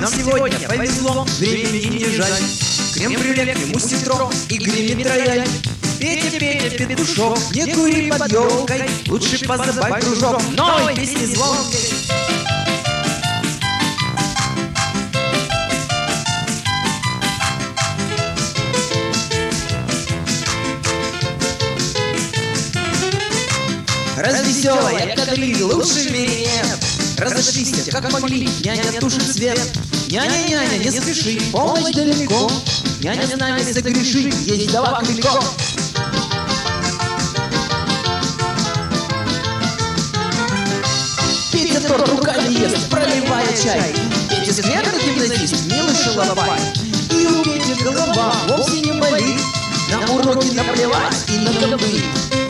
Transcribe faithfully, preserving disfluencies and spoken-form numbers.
Нам сегодня повезло, времени не жаль. Крем-брюле, мусситро и гремит рояль. Петя, Петя, петушок, не кури под елкой, лучше позабавь дружок новой песни звонкой. Развеселая кадриль, лучше в мире нет. Разошлись, как могли, няня тушит свет. Няня, няня, не спеши, помощь далеко. Няня с нами согреши, есть давак легко. Петя торт руками ест, проливая чай. Петя скверный гимназист, милый шалопай. И у Пети голова вовсе не болит. На уроки наплевать и на гобы.